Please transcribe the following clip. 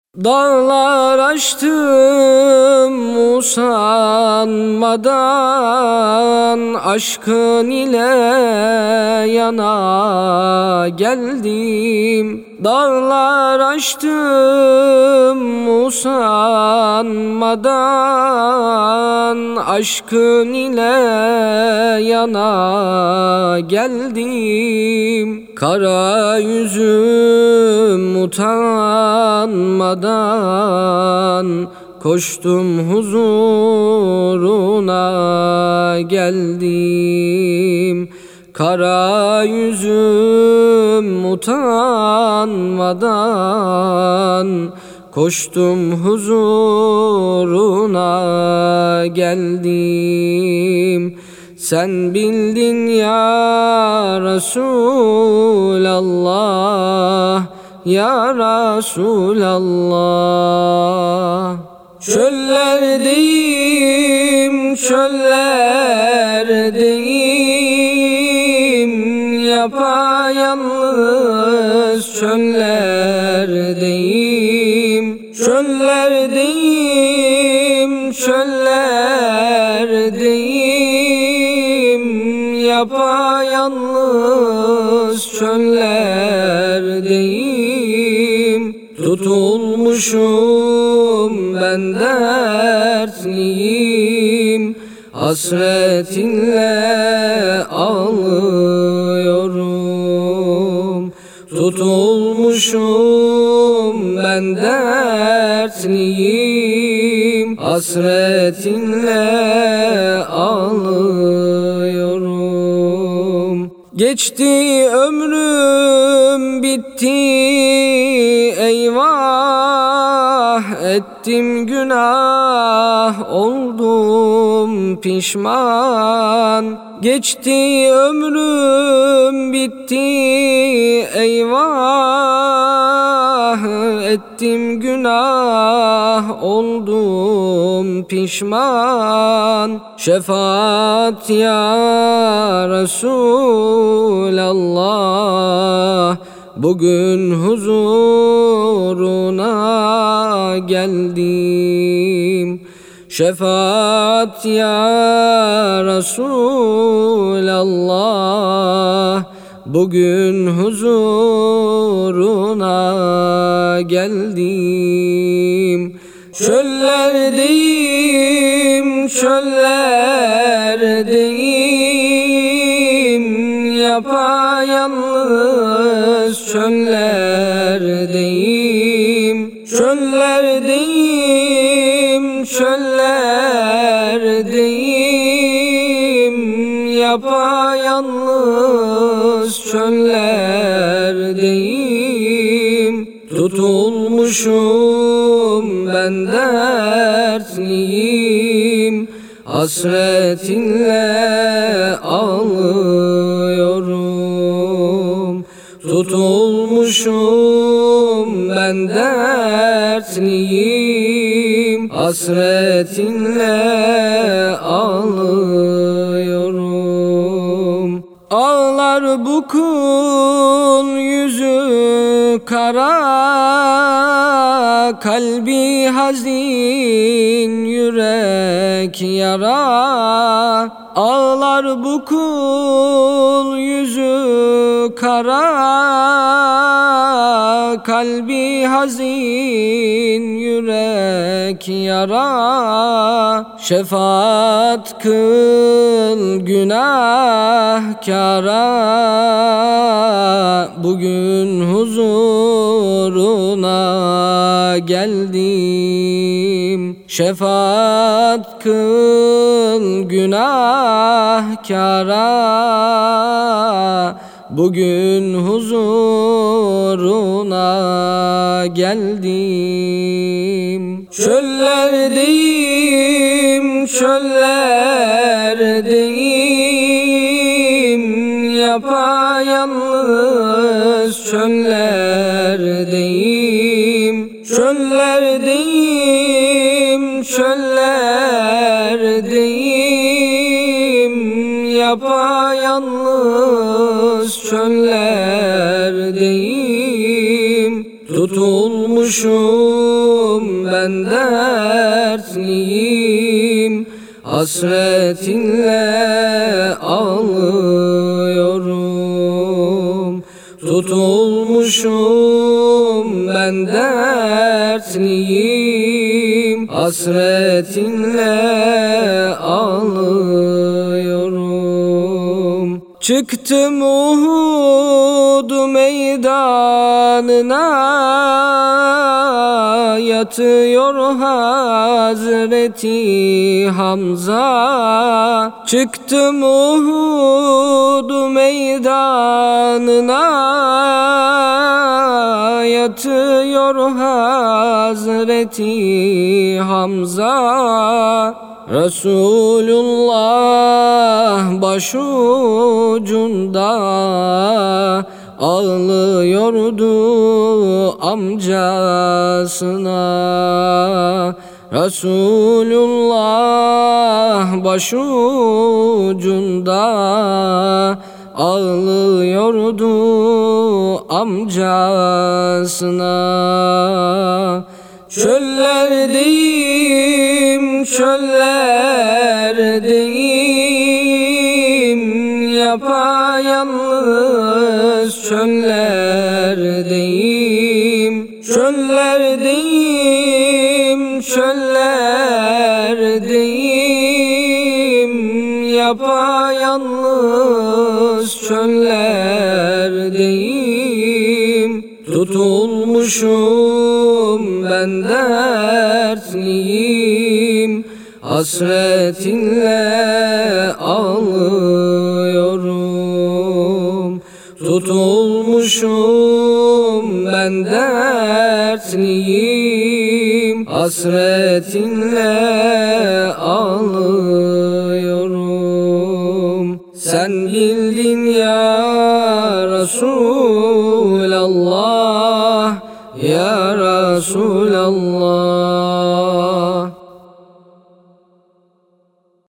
Dağlar aştım usanmadan, aşkın ile yana geldim. Dağlar aştım usanmadan, aşkın ile yana geldim. Kara yüzüm utanmadan, koştum huzuruna geldim. Kara yüzüm utanmadan, koştum huzuruna geldim. Sen bildin ya Resulallah, ya Resulallah. Çöllerdeyim, çöllerdeyim, yapayalnız çöllerdeyim. Çöllerdeyim, çöllerdeyim, yapayalnız çöllerdeyim. Tutulmuşum ben dertliyim, hasretinle ağlıyorum. Tutulmuşum ben dertliyim, hasretinle ağlıyorum. Geçti ömrüm bitti, eyvah ettim günah, oldum pişman. Geçti ömrüm bitti, eyvah ettim günah, oldum pişman. Şefaat ya Resulallah, bugün huzuruna geldim. Şefaat ya Resulallah, bugün huzuruna geldim. Çöllerdeyim, çöllerdeyim, yapayalnız çöllerdeyim. Çöllerdeyim, çöllerdeyim, yapayalnız çöllerdeyim. Tutulmuşum ben dertliyim, hasretinle ağlıyorum. Tutulmuşum ben dertliyim, hasretinle ağlıyorum. Ağlar bu kul yüzü kara, kalbi hazin, yürek yara. Ağlar bu kul yüzü kara, kalbi hazin, yürek yara. Şefaat kıl günahkara, bugün huzuruna geldim. Şefaat kıl günahkara, bugün huzuruna geldim. Çöllerdeyim, çöllerdeyim, yapayalnız çöllerdeyim. Çöllerdeyim, çöllerdeyim, yapayalnız çöllerdeyim. Tutulmuş Tutulmuşum ben dertliyim, hasretinle ağlıyorum. Tutulmuşum ben dertliyim, hasretinle ağlıyorum. Çıktım Uhud meydanına, yatıyor Hazreti Hamza. Çıktım Uhud meydanına, yatıyor Hazreti Hamza. Resulullah başucunda ağlıyordu amcasına. Resulullah başucunda ağlıyordu amcasına. Çöllerdeyim, çöllerdeyim, yapayalnız çöllerdeyim. Çöllerdeyim, çöllerdeyim, yapayalnız çöllerdeyim. Tutulmuşum ben dertliyim, hasretinle ağlıyorum. Tutulmuşum ben dertliyim, hasretinle ağlıyorum. Sen bildin ya Resulallah, ya Resulallah.